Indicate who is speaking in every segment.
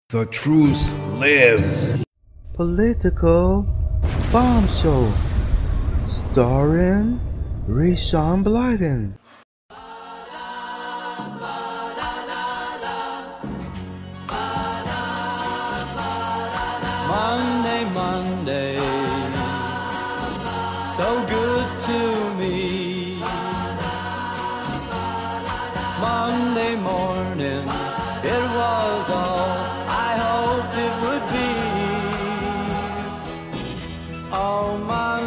Speaker 1: The truth lives.
Speaker 2: Political Bomb Show, starring Rayshawn Blyden.
Speaker 3: Monday, Monday, so good to me. Monday morning, it was all I hoped it would be. Oh,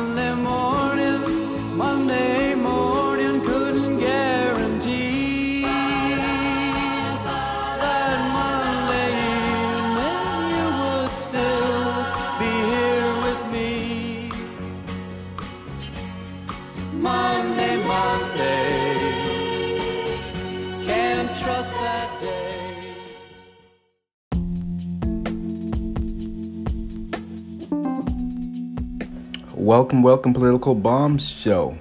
Speaker 3: Monday morning couldn't guarantee that Monday evening you would still be here with me. Monday, can't trust that day.
Speaker 2: Welcome, Political Bomb Show.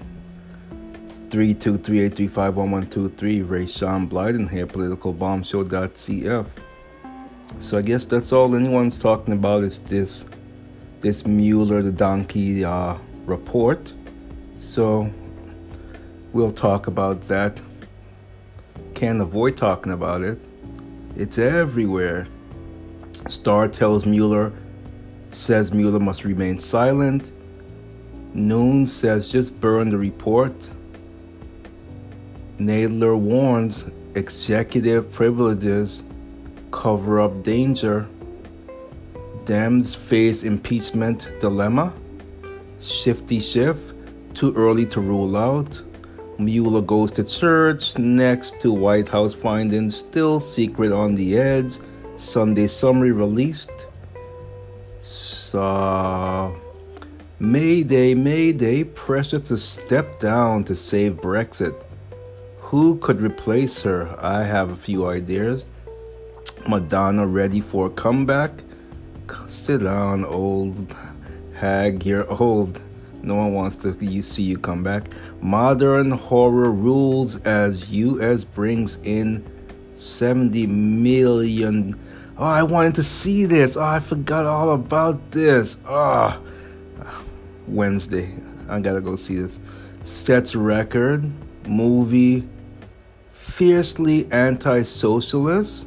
Speaker 2: 323-835-1123. Rayshawn Blyden here, politicalbombshow.cf. So I guess that's all anyone's talking about is this Mueller the donkey report. So we'll talk about that. Can't avoid talking about it. It's everywhere. Star says Mueller must remain silent. Noon says just burn the report. Nadler warns executive privileges cover up danger. Dems face impeachment dilemma. Shifty shift, too early to rule out. Mueller goes to church next to White House findings, still secret on the edge. Sunday summary released. Mayday, pressure to step down to save Brexit. Who could replace her? I have a few ideas. Madonna ready for a comeback? Sit down, old hag, you're old. No one wants to see you come back. Modern horror rules as U.S. brings in 70 million. Oh, I wanted to see this. Oh, I forgot all about this. Wednesday. I gotta go see this. Sets record. Movie. Fiercely anti-socialist.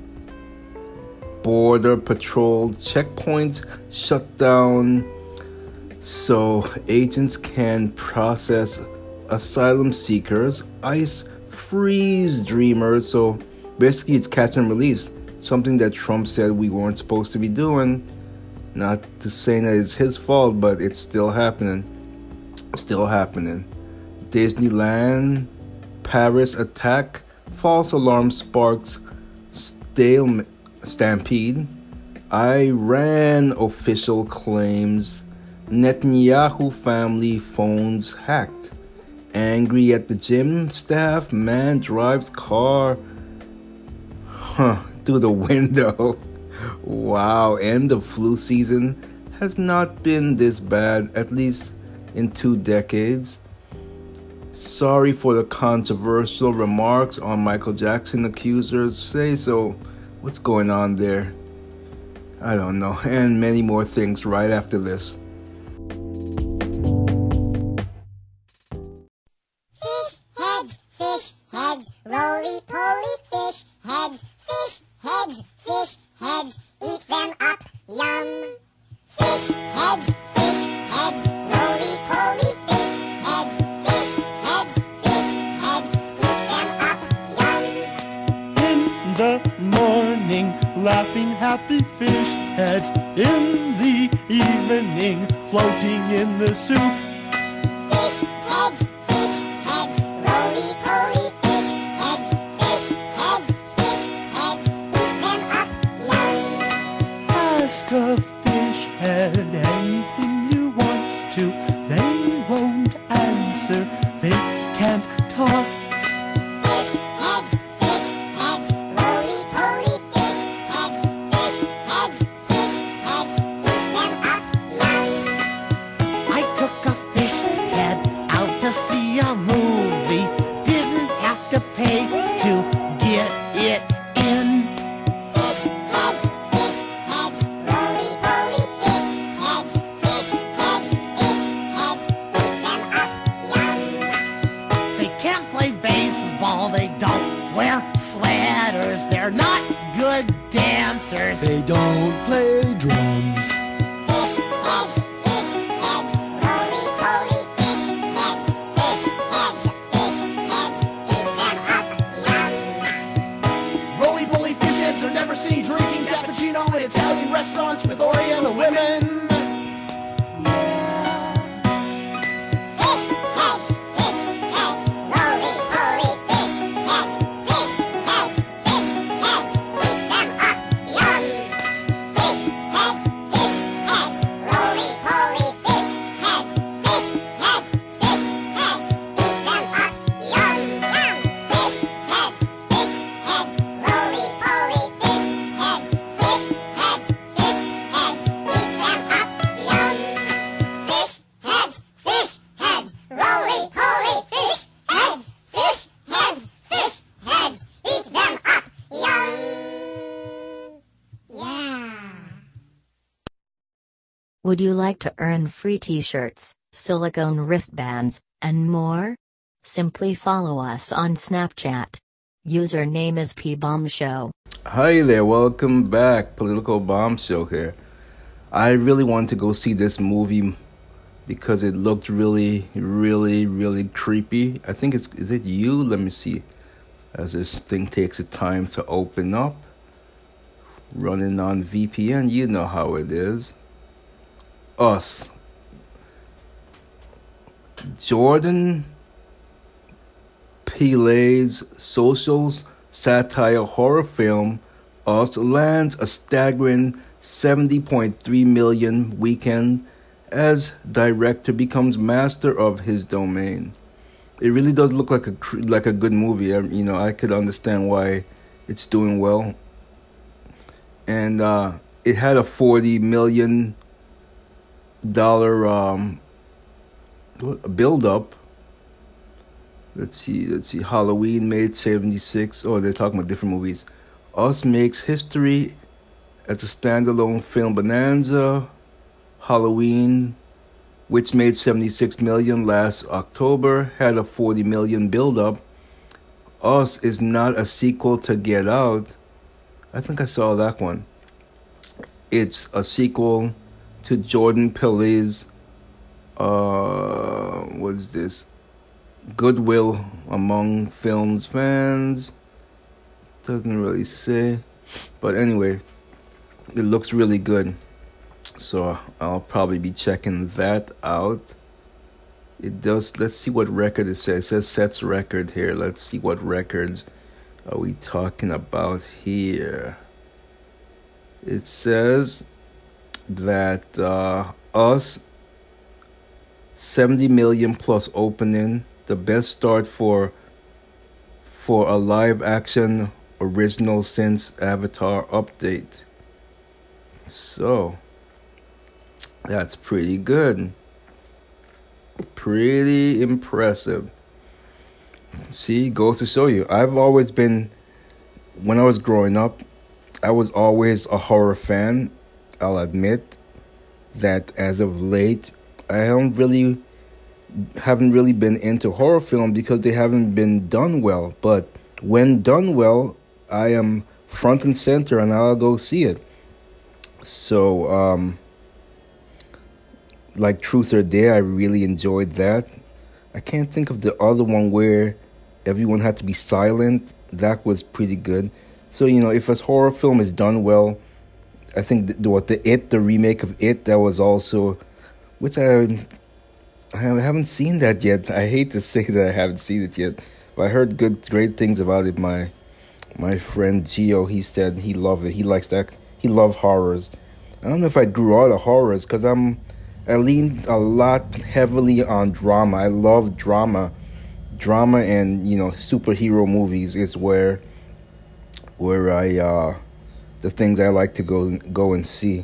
Speaker 2: Border patrol checkpoints shut down so agents can process asylum seekers. ICE freeze dreamers. So basically it's catch and release. Something that Trump said we weren't supposed to be doing. Not to say that it's his fault, but it's still happening. Disneyland, Paris attack, false alarm sparks stampede. Iran official claims Netanyahu family phones hacked. Angry at the gym staff, man drives car through the window. Wow, end of flu season has not been this bad, at least in 2 decades. Sorry for the controversial remarks on Michael Jackson. Accusers say so. What's going on there? I don't know. And many more things right after this.
Speaker 4: Fish heads, roly-poly fish heads, eat them up, yum. Fish heads, roly-poly fish heads, eat them up, yum.
Speaker 5: In the morning, laughing happy fish heads. In the evening, floating in the soup.
Speaker 4: Fish heads, roly-poly fish heads, eat them up, yum.
Speaker 5: Ask a fish head anything you want to. They won't answer, they can't talk.
Speaker 4: Fish heads, roly-poly fish heads, eat them up, yum.
Speaker 5: I took a fish head out to see a movie. Didn't have to pay to get it in.
Speaker 4: Fish heads,
Speaker 6: dancers.
Speaker 5: They don't play drums.
Speaker 4: Fish heads, roly-poly fish heads, eat them up, yum.
Speaker 6: Roly-poly fish heads are never seen drinking cappuccino in Italian restaurants with Oriental women.
Speaker 4: Fish heads, roly-poly fish heads, eat them up, yum. Fish heads, roly-poly fish heads, eat them up, yum, yum. Fish heads, roly-poly fish heads, eat them up, yum. Fish heads, roly-poly fish heads, eat them up, yum. Yeah.
Speaker 7: Would you like to earn free t-shirts, silicone wristbands, and more? Simply follow us on Snapchat. Username is PBombShow.
Speaker 2: Hi there, welcome back. Political Bomb Show here. I really wanted to go see this movie because it looked really, really, really creepy. I think is it You? Let me see. As this thing takes its time to open up. Running on VPN, you know how it is. Us. Jordan Peele's social satire horror film Us lands a staggering $70.3 million weekend as director becomes master of his domain. It really does look like a good movie. I could understand why it's doing well. And it had a $40 million build up. Let's see. Halloween made 76. Oh, they're talking about different movies. Us makes history as a standalone film. Bonanza, Halloween, which made 76 million last October, had a 40 million build-up. Us is not a sequel to Get Out. I think I saw that one. It's a sequel to Jordan Peele's what's this? Goodwill Among Films Fans. Doesn't really say. But anyway, it looks really good. So I'll probably be checking that out. It does. Let's see what record it says. It says sets record here. Let's see what records are we talking about here. It says that Us 70 million plus opening, the best start for a live action original since Avatar update. So that's pretty good. Pretty impressive. See, goes to show you. I've always been, when I was growing up, I was always a horror fan. I'll admit that as of late, I haven't really been into horror film because they haven't been done well. But when done well, I am front and center and I'll go see it. So, like Truth or Dare, I really enjoyed that. I can't think of the other one where everyone had to be silent. That was pretty good. So, if a horror film is done well, I think the remake of It, that was also, which I haven't seen that yet. I hate to say that I haven't seen it yet, but I heard great things about it. My friend Gio, he said he loved it. He likes that. He loved horrors. I don't know if I grew out of horrors because I lean a lot heavily on drama. I love drama. Drama and, superhero movies is where I the things I like to go and see.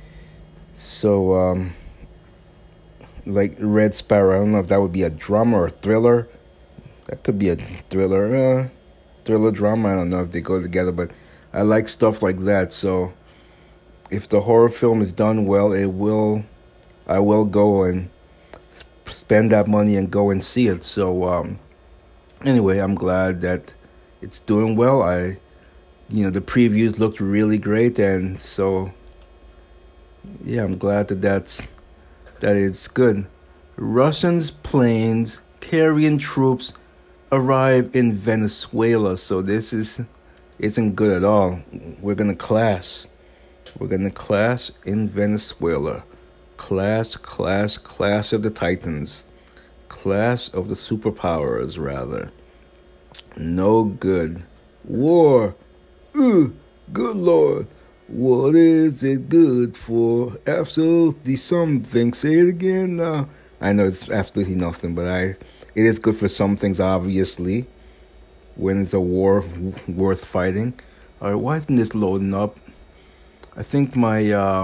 Speaker 2: So like Red Sparrow, I don't know if that would be a drama or a thriller. That could be a thriller drama. I don't know if they go together, but I like stuff like that. So if the horror film is done well, I will go and spend that money and go and see it. So anyway, I'm glad that it's doing well. the previews looked really great, and so yeah, I'm glad that it's good. Russians planes carrying troops arrive in Venezuela, so this isn't good at all. We're gonna clash. We're gonna clash in Venezuela. Clash of the Titans. Clash of the superpowers, rather. No good. War. Good Lord. What is it good for? Absolutely something. Say it again now. I know it's absolutely nothing, but it is good for some things, obviously. When it's a war worth fighting. Alright, why isn't this loading up? I think my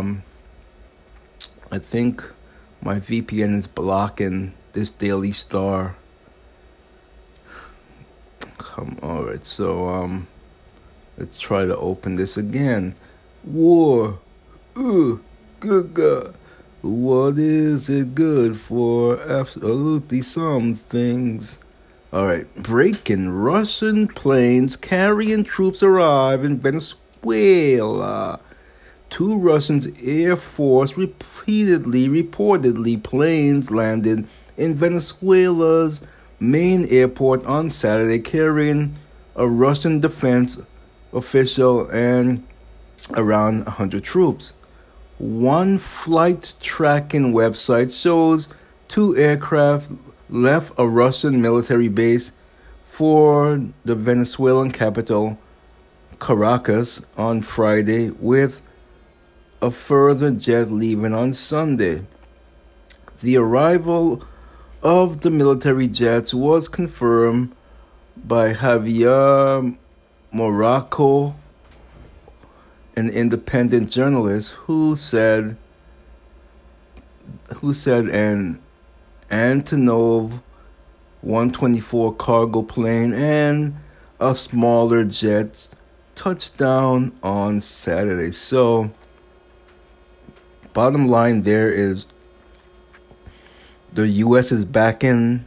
Speaker 2: VPN is blocking this Daily Star. Alright, so let's try to open this again. War. Good God. What is it good for? Absolutely some things. Alright, breaking. Russian planes carrying troops arrive in Venezuela. 2 Russian Air Force reportedly planes landed in Venezuela's main airport on Saturday carrying a Russian defense official and around 100 troops. One flight tracking website shows 2 aircraft left a Russian military base for the Venezuelan capital, Caracas, on Friday, with a further jet leaving on Sunday. The arrival of the military jets was confirmed by Javier Morocco, an independent journalist who said an Antonov 124 cargo plane and a smaller jet touched down on Saturday. So, bottom line there is the U.S. is backing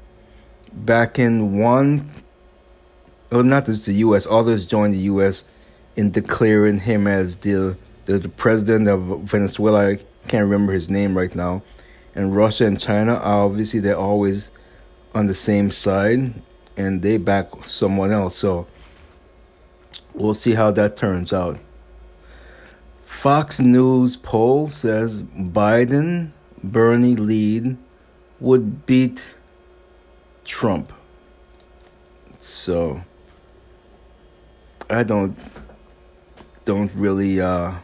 Speaker 2: one. Well, not just the U.S. Others joined the U.S. in declaring him as the president of Venezuela. I can't remember his name right now. And Russia and China, obviously, they're always on the same side, and they back someone else. So we'll see how that turns out. Fox News poll says Biden-Bernie lead would beat Trump. So I don't really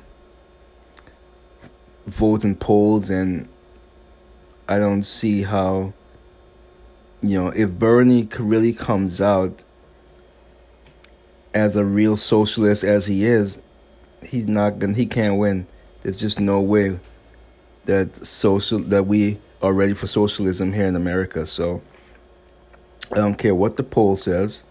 Speaker 2: vote in polls, and I don't see how, if Bernie really comes out as a real socialist as he is, he can't win. There's just no way that we are ready for socialism here in America. So I don't care what the poll says.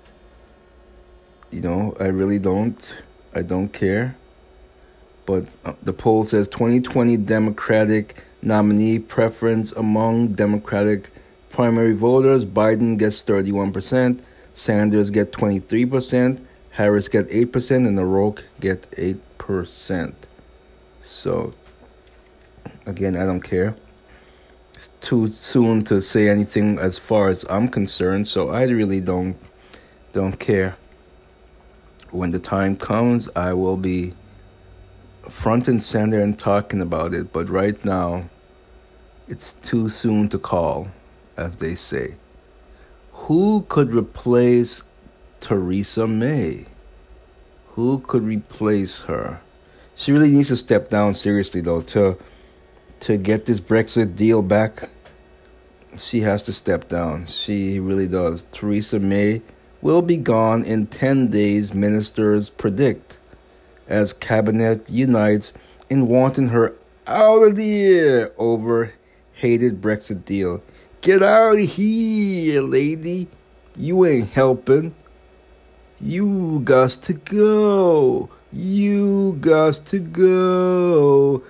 Speaker 2: I really don't. I don't care. But the poll says 2020 Democratic nominee preference among Democratic primary voters: Biden gets 31%, Sanders get 23%, Harris get 8%, and O'Rourke get 8%. So, again, I don't care. It's too soon to say anything as far as I'm concerned, so I really don't care. When the time comes, I will be front and center and talking about it, but right now, it's too soon to call, as they say. Who could replace Theresa May? Who could replace her? She really needs to step down seriously, though, to get this Brexit deal back. She has to step down. She really does. Theresa May will be gone in 10 days, ministers predict, as cabinet unites in wanting her out of the air over hated Brexit deal. Get out of here, lady. You ain't helping. You got to go. You got to go.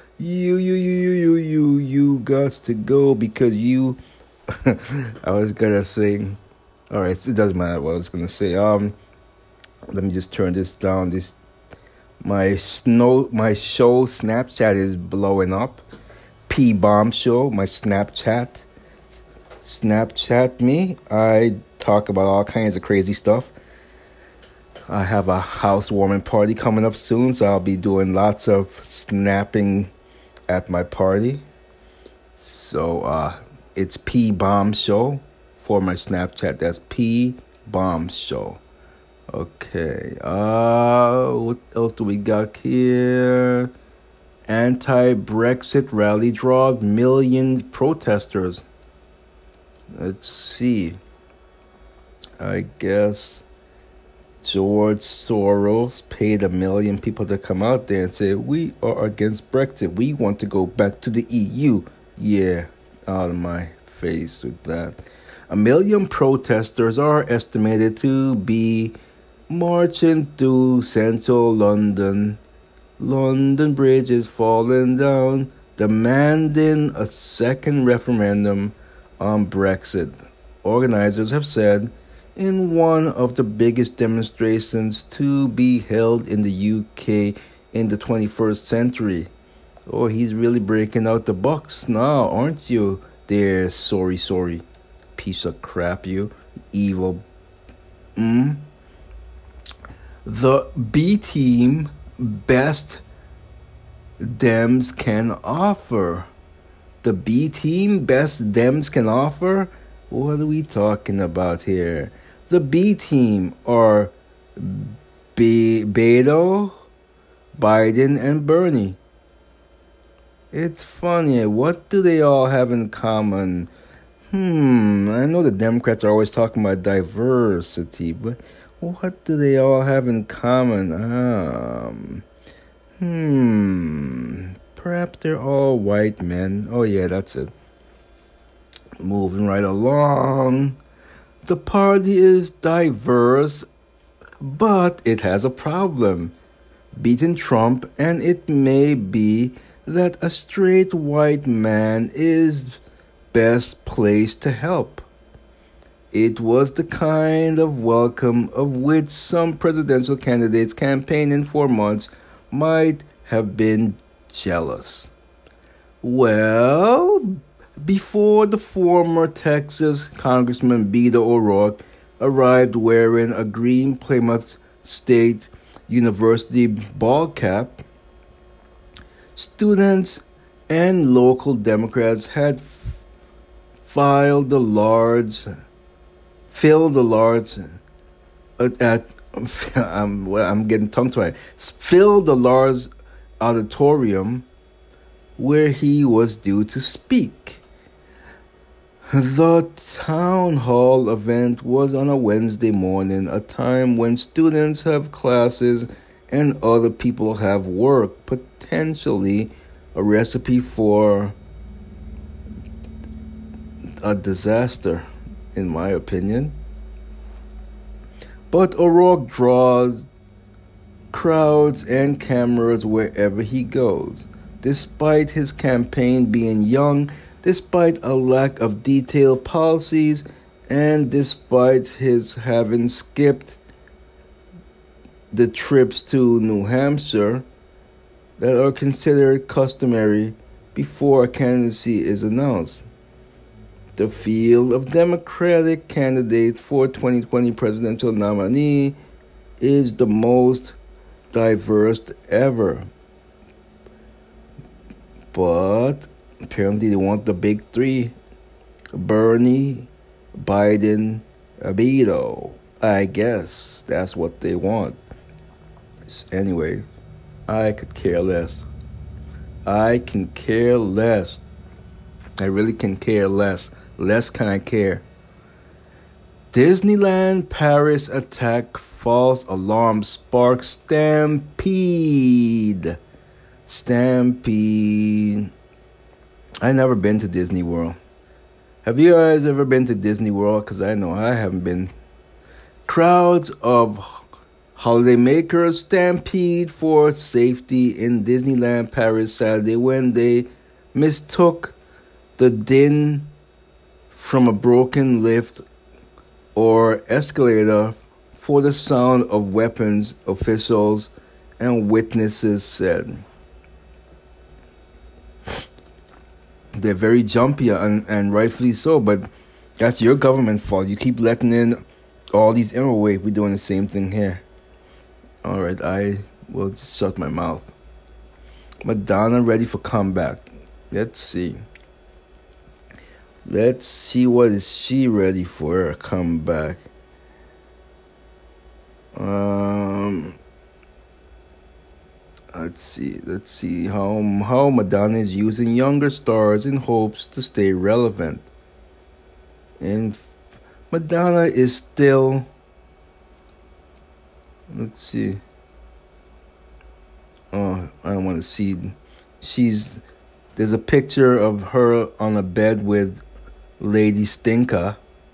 Speaker 2: You got to go because you. I was gonna sing. All right, it doesn't matter what I was gonna say. Let me just turn this down. This My show Snapchat is blowing up. P Bomb Show, my Snapchat. Snapchat me. I talk about all kinds of crazy stuff. I have a housewarming party coming up soon, so I'll be doing lots of snapping at my party. So it's P Bomb Show for my Snapchat. That's P Bomb Show. Okay. What else do we got here? Anti-Brexit rally draws million protesters. Let's see. I guess George Soros paid 1 million people to come out there and say, we are against Brexit. We want to go back to the EU. Yeah, out of my face with that. 1 million protesters are estimated to be marching through central London. London Bridge is falling down, demanding a second referendum on Brexit. Organizers have said in one of the biggest demonstrations to be held in the UK in the 21st century. Oh, he's really breaking out the bucks now, aren't you? There, sorry. Piece of crap, you evil. The B team best Dems can offer. The B team best Dems can offer? What are we talking about here? The B team are Beto, Biden, and Bernie. It's funny. What do they all have in common? I know the Democrats are always talking about diversity, but what do they all have in common? Perhaps they're all white men. Oh yeah, that's it. Moving right along. The party is diverse, but it has a problem. Beating Trump, and it may be that a straight white man is best placed to help. It was the kind of welcome of which some presidential candidates campaigning for months might have been jealous. Well, before the former Texas Congressman Beto O'Rourke arrived wearing a green Plymouth State University ball cap, students and local Democrats had filled the large auditorium where he was due to speak. The town hall event was on a Wednesday morning, a time when students have classes and other people have work, potentially a recipe for a disaster, in my opinion. But O'Rourke draws crowds and cameras wherever he goes. Despite his campaign being young, despite a lack of detailed policies, and despite his having skipped the trips to New Hampshire that are considered customary before a candidacy is announced. The field of Democratic candidate for 2020 presidential nominee is the most diverse ever. But apparently they want the big three: Bernie, Biden, Beto. I guess that's what they want. Anyway, I could care less. I can care less. I really can care less. Less can I care. Disneyland Paris attack, false alarm sparks stampede. I never been to Disney World. Have you guys ever been to Disney World? Because I know I haven't been. Crowds of holidaymakers stampede for safety in Disneyland Paris Saturday when they mistook the din from a broken lift or escalator for the sound of weapons. Officials and witnesses said. They're very jumpy, and rightfully so, but that's your government fault. You keep letting in all these immigrants. Wait, we're doing the same thing here. All right, I will just shut my mouth. Madonna ready for comeback. Let's see. Let's see what is she ready for a comeback. Let's see how Madonna is using younger stars in hopes to stay relevant. And Madonna is still, let's see. Oh, I don't want to see. There's a picture of her on a bed with Lady Stinka.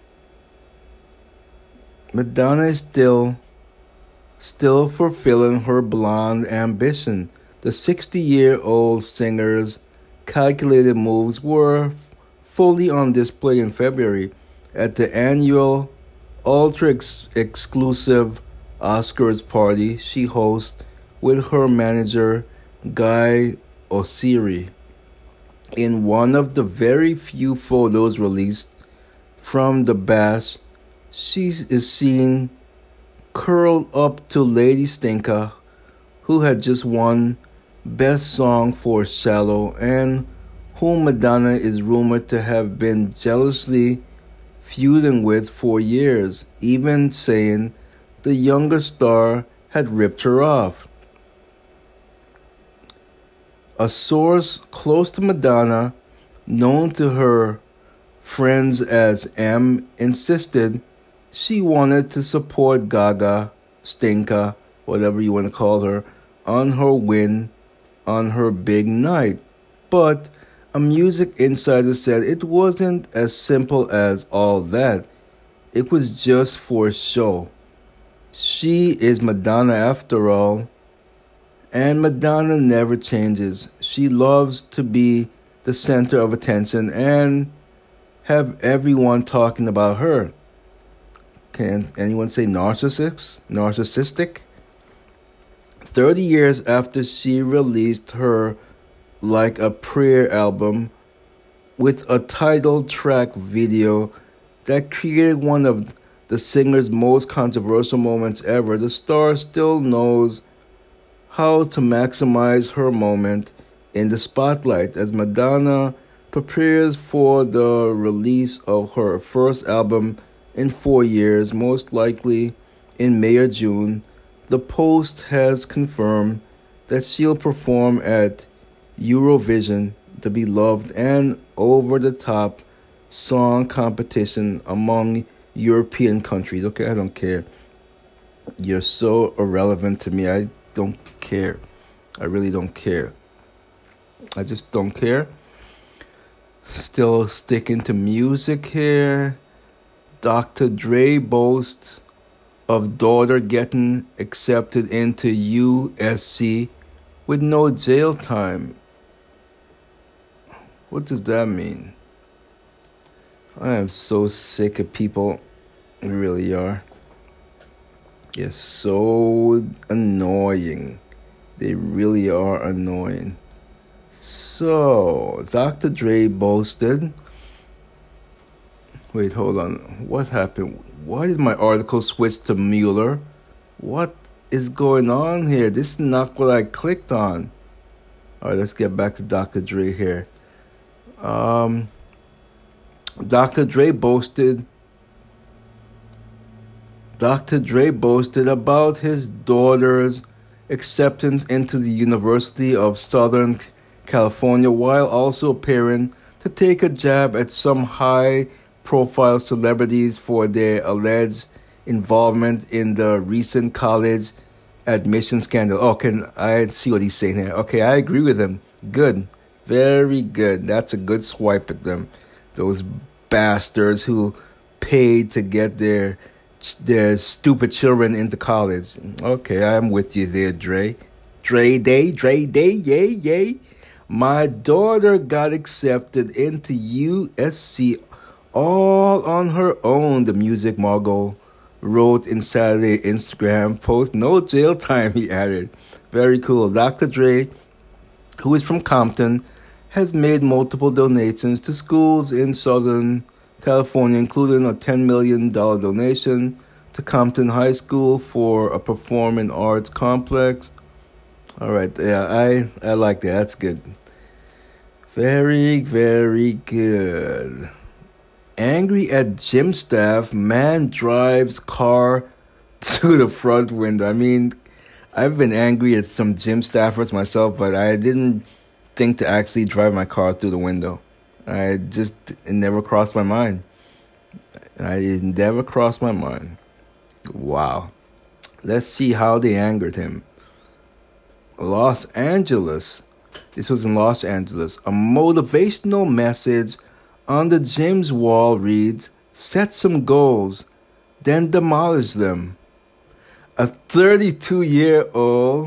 Speaker 2: Madonna is still fulfilling her blonde ambition. The 60-year-old singer's calculated moves were fully on display in February at the annual ultra-exclusive Oscars party she hosts with her manager, Guy Oseary. In one of the very few photos released from the bash, she is seen curled up to Lady Stinka, who had just won Best Song for Shallow and whom Madonna is rumored to have been jealously feuding with for years, even saying the younger star had ripped her off. A source close to Madonna, known to her friends as M, insisted she wanted to support Gaga, Stinka, whatever you want to call her, on her win on her big night. But a music insider said it wasn't as simple as all that. It was just for show. She is Madonna after all, and Madonna never changes. She loves to be the center of attention and have everyone talking about her. Can anyone say narcissistic? 30 years after she released her Like a Prayer album with a title track video that created one of the singer's most controversial moments ever, the star still knows how to maximize her moment in the spotlight as Madonna prepares for the release of her first album in 4 years, most likely in May or June. The Post has confirmed that she'll perform at Eurovision, the beloved and over-the-top song competition among European countries. Okay, I don't care. You're so irrelevant to me. I don't care. I really don't care. I just don't care. Still sticking to music here. Dr. Dre boasts of daughter getting accepted into USC with no jail time. What does that mean? I am so sick of people. They really are. You're so annoying. They really are annoying. So, Dr. Dre boasted. Wait, hold on. What happened? Why did my article switch to Mueller? What is going on here? This is not what I clicked on. Alright, let's get back to Dr. Dre here. Dr. Dre boasted about his daughter's acceptance into the University of Southern California while also appearing to take a jab at some high-profile celebrities for their alleged involvement in the recent college admission scandal. Oh, can I see what he's saying here? Okay, I agree with him. Good. Very good. That's a good swipe at them. Those bastards who paid to get their stupid children into college. Okay, I'm with you there, Dre. Dre Day, yay, yay. My daughter got accepted into USC all on her own, the music mogul wrote in Saturday Instagram post. No jail time, he added. Very cool. Dr. Dre, who is from Compton, has made multiple donations to schools in Southern California, including a $10 million donation to Compton High School for a performing arts complex. All right, yeah, I like that. That's good. Very, very good. Angry at gym staff, man drives car to the front window. I mean, I've been angry at some gym staffers myself, but I didn't think to actually drive my car through the window. It never crossed my mind. It never crossed my mind. Wow. Let's see how they angered him. Los Angeles. This was in Los Angeles. A motivational message on the gym's wall reads, "Set some goals, then demolish them." A 32-year-old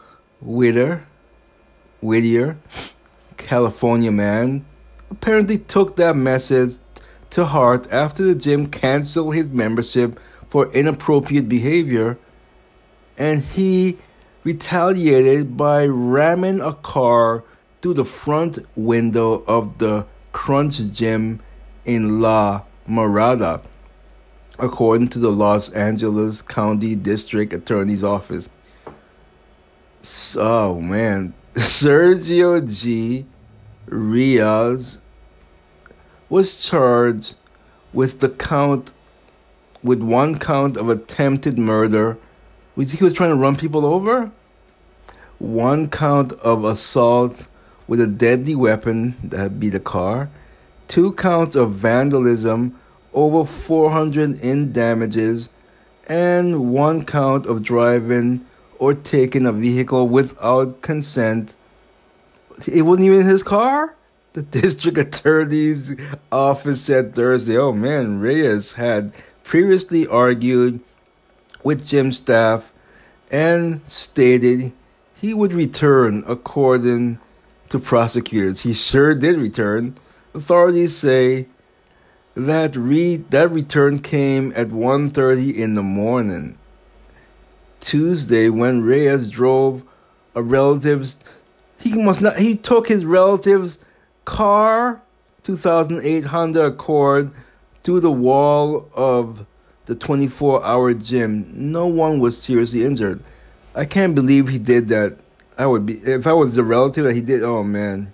Speaker 2: Whittier, California man, apparently took that message to heart after the gym canceled his membership for inappropriate behavior, and he retaliated by ramming a car through the front window of the Crunch Gym in La Mirada, according to the Los Angeles County District Attorney's Office. Oh man, Sergio G. Riaz was charged with one count of attempted murder. He was trying to run people over. One count of assault with a deadly weapon, that'd be the car. 2 counts of vandalism, over $400 in damages, and 1 count of driving or taking a vehicle without consent. It wasn't even his car? The district attorney's office said Thursday. Oh man, Reyes had previously argued with gym staff and stated he would return, according to prosecutors. He sure did return. Authorities say that return came at 1:30 in the morning Tuesday when Reyes drove a relative's. He took his relative's car, 2008 Honda Accord, to the wall of the 24-hour gym. No one was seriously injured. I can't believe he did that. I would be if I was the relative that he did. Oh man,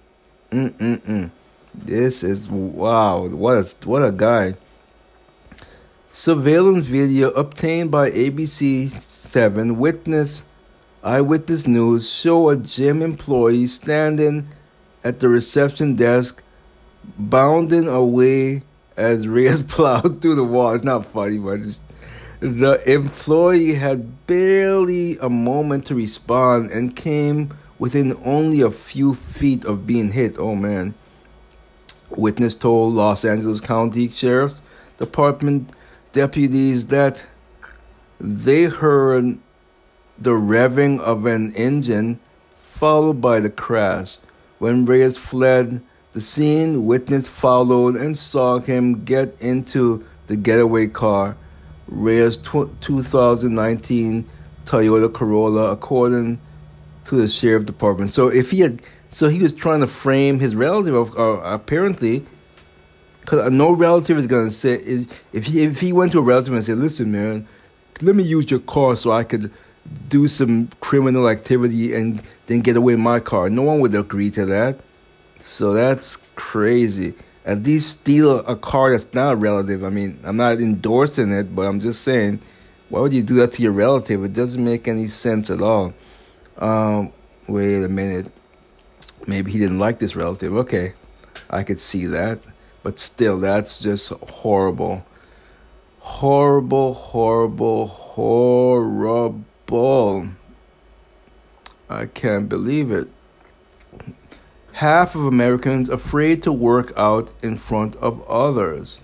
Speaker 2: This is wow. What a guy. Surveillance video obtained by ABC 7 Eyewitness News show a gym employee standing at the reception desk, bounding away as Reyes plowed through the wall. It's not funny, but the employee had barely a moment to respond and came within only a few feet of being hit. Oh, man. Witness told Los Angeles County Sheriff's Department deputies that they heard the revving of an engine followed by the crash. When Reyes fled the scene, witness followed and saw him get into the getaway car, Reyes' 2019 Toyota Corolla, according to the sheriff department. So he was trying to frame his relative, apparently, because no relative is gonna say if he went to a relative and said, "Listen, man, let me use your car so I could do some criminal activity and then get away in my car." No one would agree to that. So that's crazy. At least steal a car that's not a relative. I mean, I'm not endorsing it, but I'm just saying, why would you do that to your relative? It doesn't make any sense at all. Wait a minute. Maybe he didn't like this relative. Okay, I could see that. But still, that's just horrible. Horrible, horrible, horrible. I can't believe it. Half of Americans afraid to work out in front of others.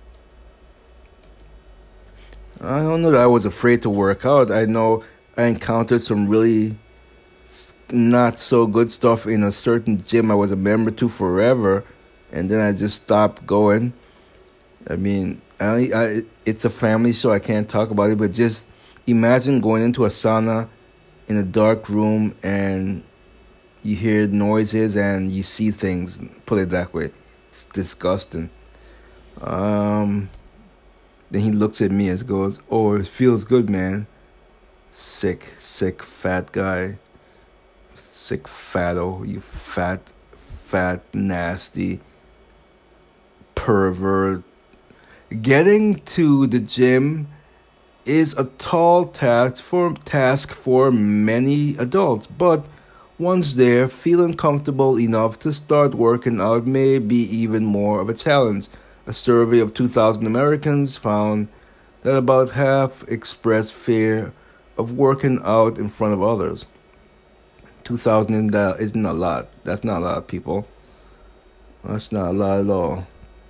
Speaker 2: I don't know that I was afraid to work out. I know I encountered some really not so good stuff in a certain gym I was a member to forever, and then I just stopped going. I mean, it's a family show. I can't talk about it, but just imagine going into a sauna in a dark room and you hear noises and you see things. Put it that way. It's disgusting. Then he looks at me and goes, "Oh, it feels good, man." Sick, fat guy. Sick fatto. You fat, nasty pervert. Getting to the gym is a tall task for many adults, but once there, feeling comfortable enough to start working out may be even more of a challenge. A survey of 2,000 Americans found that about half expressed fear of working out in front of others. 2,000 isn't a lot. That's not a lot of people. That's not a lot at all.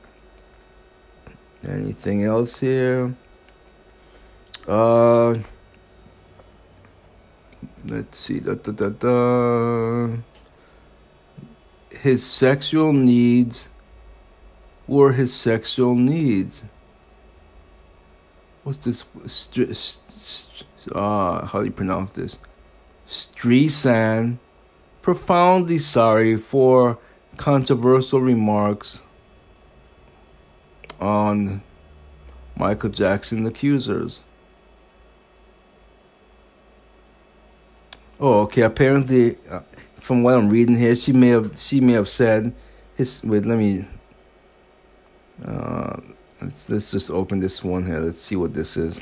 Speaker 2: Anything else here? Let's see. His sexual needs were his sexual needs. What's this? How do you pronounce this? Streisand, profoundly sorry for controversial remarks on Michael Jackson accusers. Oh, okay. Apparently, from what I'm reading here, she may have said his. Wait, let me. Let's just open this one here. Let's see what this is.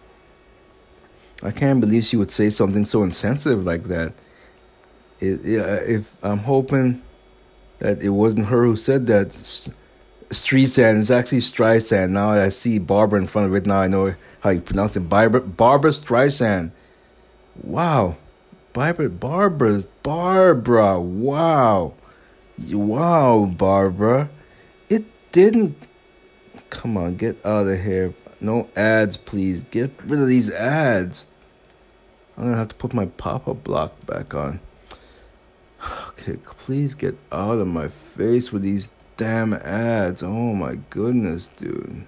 Speaker 2: I can't believe she would say something so insensitive like that. If I'm hoping that it wasn't her who said that. Streisand is actually Streisand. Now I see Barbara in front of it. Now I know how you pronounce it. Barbara Streisand. Wow. Barbara. Wow. Wow, Barbara. It didn't. Come on, get out of here. No ads, please. Get rid of these ads. I'm going to have to put my pop-up block back on. Okay, please get out of my face with these damn ads. Oh my goodness, dude.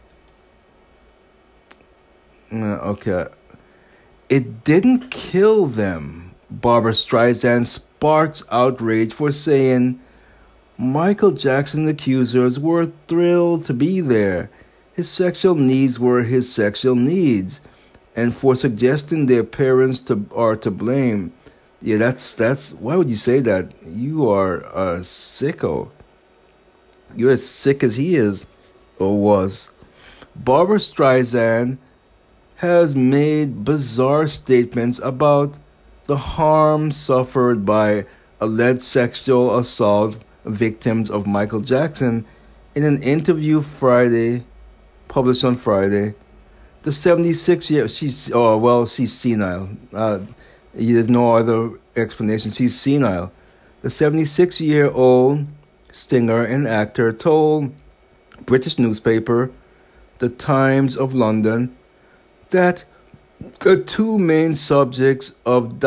Speaker 2: Okay. It didn't kill them. Barbara Streisand sparks outrage for saying Michael Jackson's accusers were thrilled to be there. His sexual needs were his sexual needs. And for suggesting their parents are to blame. Yeah, that's why would you say that? You are a sicko. You're as sick as he is, or was. Barbara Streisand has made bizarre statements about the harm suffered by alleged sexual assault victims of Michael Jackson in an interview published on Friday. The 76-year, she's senile. There's no other explanation. She's senile. The 76-year-old singer and actor told British newspaper The Times of London that the two main subjects of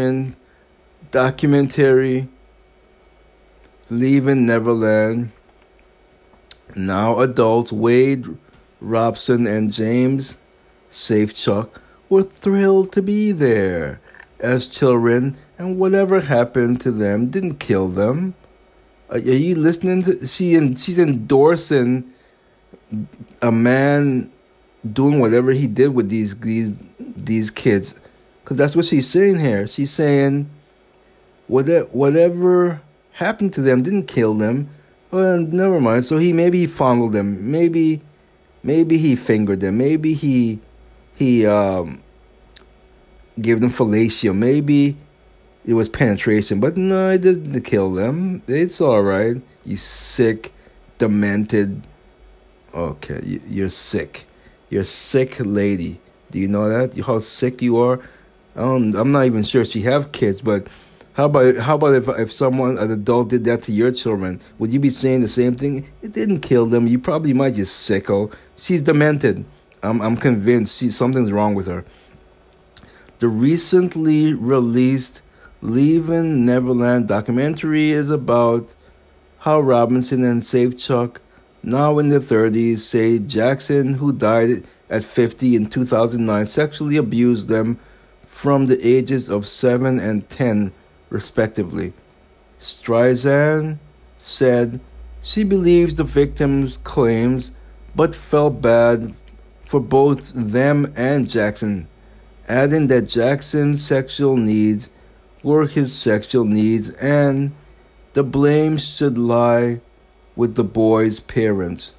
Speaker 2: documentary Leaving Neverland, now adults Wade Robson and James Safechuck were thrilled to be there as children, and whatever happened to them didn't kill them. Are you listening to? She's endorsing a man doing whatever he did with these kids, because that's what she's saying here. She's saying whatever happened to them didn't kill them. Well, never mind. So maybe he fondled them. Maybe he fingered them. Maybe he gave them fellatio. Maybe it was penetration. But no, it didn't kill them. It's all right. You sick, demented. Okay, you're sick. You're a sick lady. Do you know that? How sick you are? I'm not even sure she have kids, but how about if someone, an adult, did that to your children? Would you be saying the same thing? It didn't kill them. You probably might, you sicko. She's demented. I'm convinced something's wrong with her. The recently released Leaving Neverland documentary is about how Robinson and Safechuck, now in their 30s, say Jackson, who died at 50 in 2009, sexually abused them from the ages of 7 and 10, respectively. Streisand said she believes the victims' claims, but felt bad for both them and Jackson, adding that Jackson's sexual needs were his sexual needs and the blame should lie with the boy's parents.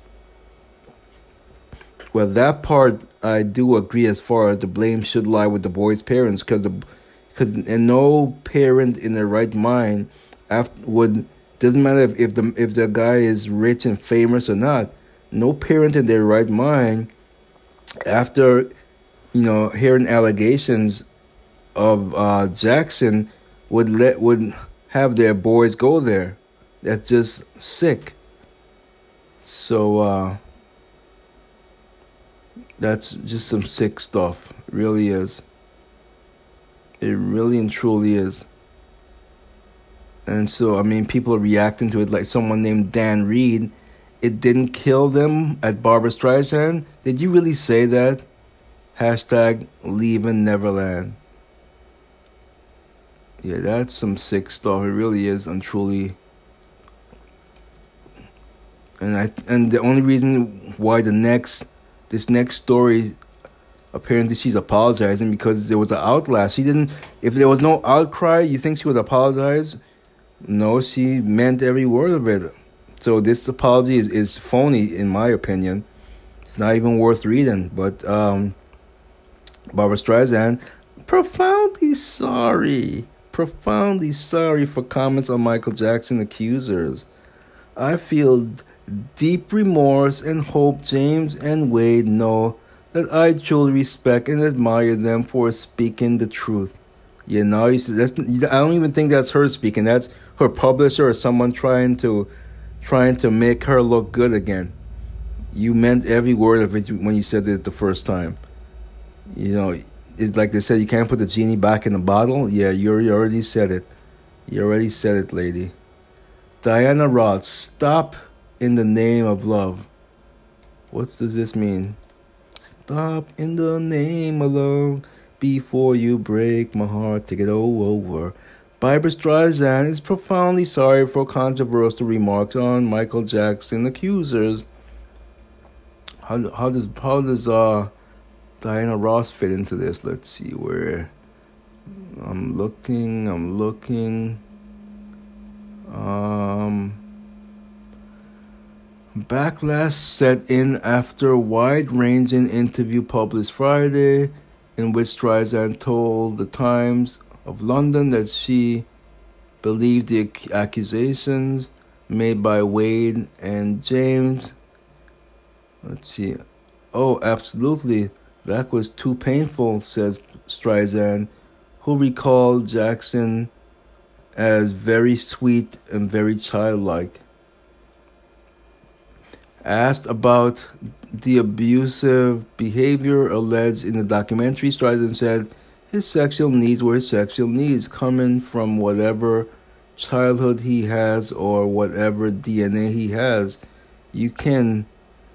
Speaker 2: Well, that part I do agree as far as the blame should lie with the boy's parents, because no parent in their right mind doesn't matter if the guy is rich and famous or not. No parent in their right mind, after hearing allegations of Jackson, would have their boys go there. That's just sick. So that's just some sick stuff. It really is. It really and truly is. And so, I mean, people are reacting to it like someone named Dan Reed. It didn't kill them at Barbra Streisand. Did you really say that? Hashtag leaving Neverland. Yeah, that's some sick stuff. It really is and truly. And the only reason why this next story, apparently she's apologizing because there was an outlash. If there was no outcry, you think she would apologize? No, she meant every word of it. So this apology is phony, in my opinion. It's not even worth reading. But Barbra Streisand, profoundly sorry for comments on Michael Jackson accusers. I feel deep remorse and hope James and Wade know that I truly respect and admire them for speaking the truth. I don't even think that's her speaking. That's her publisher or someone trying to make her look good again. You meant every word of it when you said it the first time. It's like they said, you can't put the genie back in the bottle. Yeah, you already said it. You already said it, lady. Diana Ross, stop in the name of love. What does this mean? Stop in the name of love before you break my heart. Take it all over. Barbra Streisand is profoundly sorry for controversial remarks on Michael Jackson accusers. How does Diana Ross fit into this? Let's see where. I'm looking. Backlash set in after a wide-ranging interview published Friday, in which Streisand told the Times of London that she believed the accusations made by Wade and James. Let's see. Oh, absolutely. That was too painful, says Streisand, who recalled Jackson as very sweet and very childlike. Asked about the abusive behavior alleged in the documentary, Streisand said his sexual needs were his sexual needs, coming from whatever childhood he has or whatever DNA he has. You can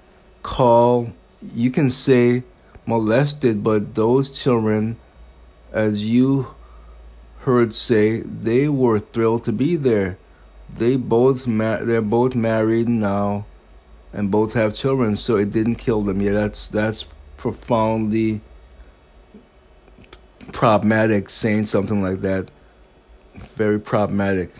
Speaker 2: say molested, but those children, as you heard say, they were thrilled to be there. They're both married now, and both have children, so it didn't kill them. Yeah, that's profoundly problematic, saying something like that. Very problematic.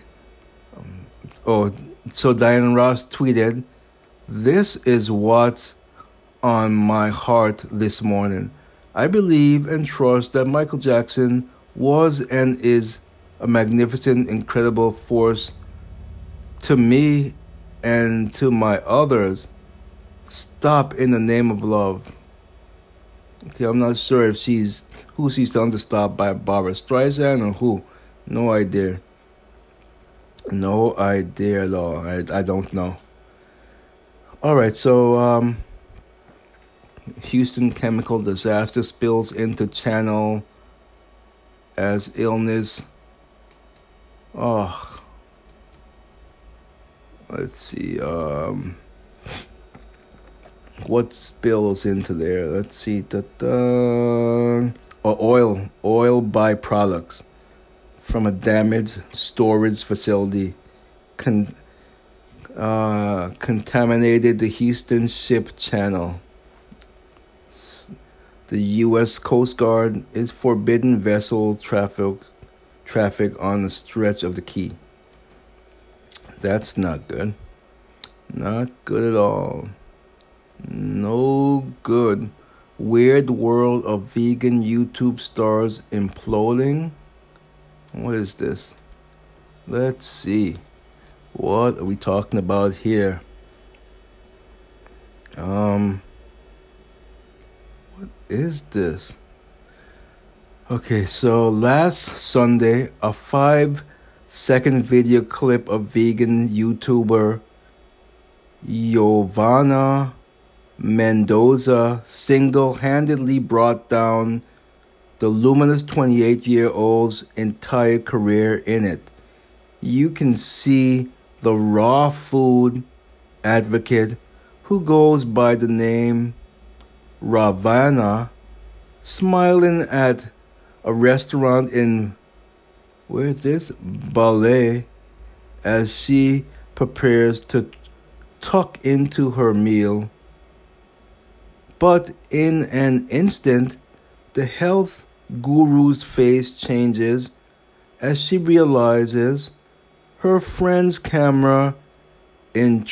Speaker 2: So Diana Ross tweeted, "This is what's on my heart this morning. I believe and trust that Michael Jackson was and is a magnificent, incredible force to me and to my others. Stop in the name of love." Okay, I'm not sure if who she's telling to stop, by Barbra Streisand or who. No idea. No idea at all. I don't know. All right, so Houston chemical disaster spills into Channel as illness. Oh. Let's see. What spills into there? Let's see. or oil byproducts from a damaged storage facility contaminated the Houston Ship Channel. The U.S. Coast Guard is forbidden vessel traffic on the stretch of the key. That's not good. Not good at all. No good. Weird world of vegan YouTube stars imploding. What is this? Let's see. What are we talking about here? What is this? Okay, so last Sunday, a 5-second video clip of vegan YouTuber Yovana Mendoza single-handedly brought down the luminous 28-year-old's entire career in it. You can see the raw food advocate who goes by the name Ravana smiling at a restaurant in, where is this? Ballet, as she prepares to tuck into her meal. But in an instant, the health guru's face changes as she realizes her friend's camera is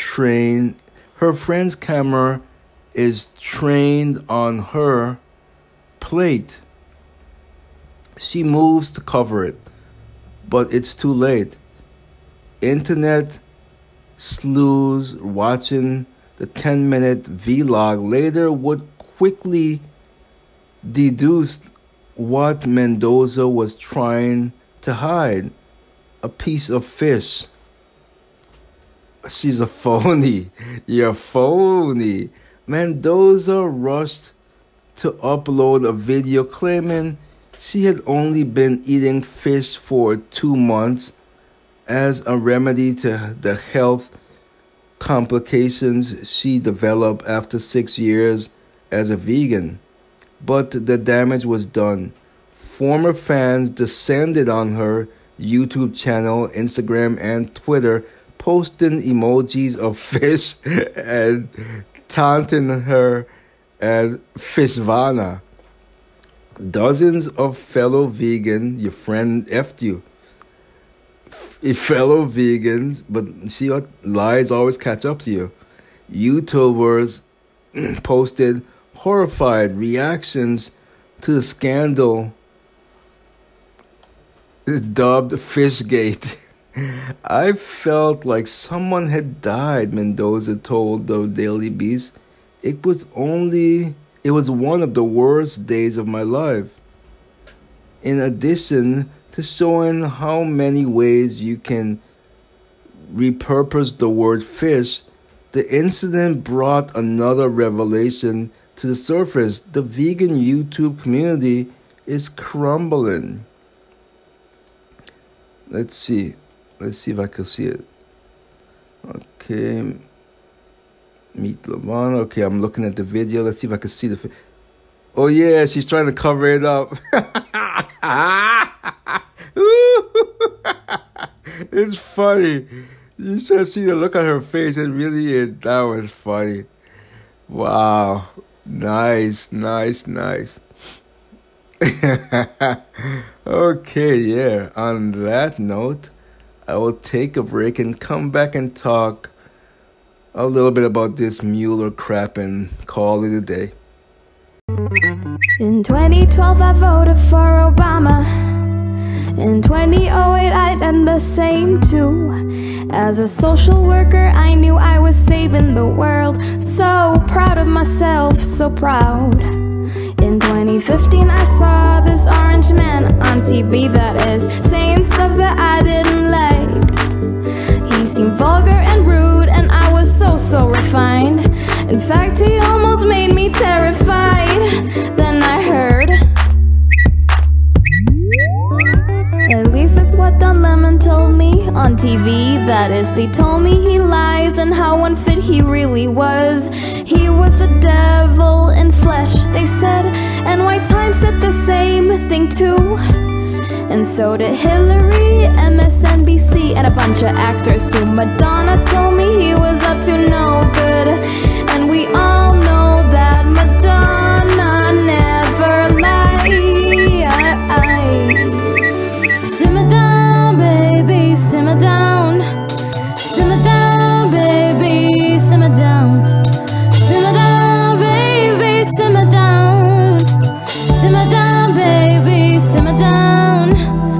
Speaker 2: trained on her plate. She moves to cover it, but it's too late. Internet sleuths watching the 10-minute vlog later would quickly deduce what Mendoza was trying to hide: a piece of fish. She's a phony. You're phony. Mendoza rushed to upload a video claiming she had only been eating fish for 2 months as a remedy to the health complications she developed after 6 years as a vegan. But the damage was done. Former fans descended on her YouTube channel, Instagram, and Twitter, posting emojis of fish and taunting her as Fishvana. Dozens of fellow vegans, your friend effed you, fellow vegans, but see what lies always catch up to you. YouTubers posted horrified reactions to the scandal dubbed Fishgate. I felt like someone had died, Mendoza told the Daily Beast. It was one of the worst days of my life. In addition to showing how many ways you can repurpose the word fish, the incident brought another revelation to the surface. The vegan YouTube community is crumbling. Let's see if I can see it. Okay. Meet Lavana. Okay, I'm looking at the video. Let's see if I can see the... Oh, yeah, she's trying to cover it up. It's funny. You should see the look on her face. It really is. That was funny. Wow. Nice. Okay, yeah. On that note, I will take a break and come back and talk a little bit about this Mueller crap and call it a day.
Speaker 8: In 2012 I voted for Obama. In 2008 I'd done the same too. As a social worker I knew I was saving the world. So proud of myself, so proud. In 2015 I saw this orange man on TV, that is, saying stuff that I didn't like. He seemed vulgar and rude and I was so refined. In fact, he almost made me terrified. Then I heard, at least that's what Don Lemon told me. on TV, that is. They told me he lies and how unfit he really was. He was the devil in flesh, they said, and White Times said the same thing too. And so did Hillary, MSNBC, and a bunch of actors too. Madonna told me he was up to no good, and we all know that Madonna never lies. Simmer down, baby, simmer down. Simmer down, baby, simmer down. Simmer down, baby, simmer down. Simmer down, baby, simmer down.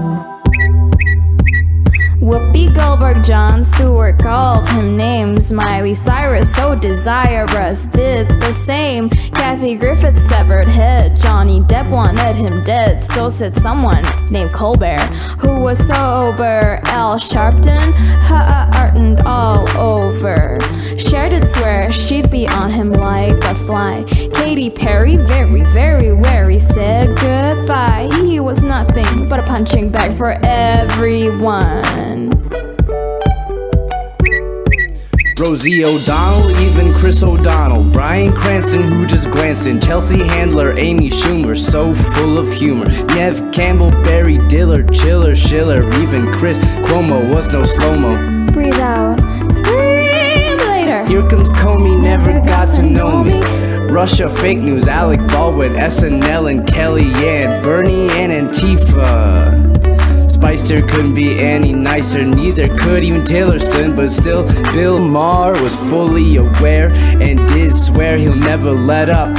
Speaker 8: Whoopi Goldberg, Jon Stewart called him names. Miley Cyrus, so desirous, did the same. Kathy Griffith severed head. Johnny Depp wanted him dead. So said someone named Colbert, who was sober. Al Sharpton heartened all over. Cher did swear she'd be on him like a fly. Katy Perry, very, very wary, said goodbye. He was nothing but a punching bag for everyone.
Speaker 9: Rosie O'Donnell, even Chris O'Donnell, Bryan Cranston, who just glanced in, Chelsea Handler, Amy Schumer, so full of humor. Nev Campbell, Barry Diller, Chiller, Schiller, even Chris Cuomo was no slow-mo.
Speaker 8: Breathe out, scream later.
Speaker 9: Here comes Comey, never got to know me. Russia, fake news, Alec Baldwin, SNL and Kellyanne, Bernie and Antifa. Spicer couldn't be any nicer, neither could even Taylor Swift, but still Bill Maher was fully aware and did swear he'll never let up.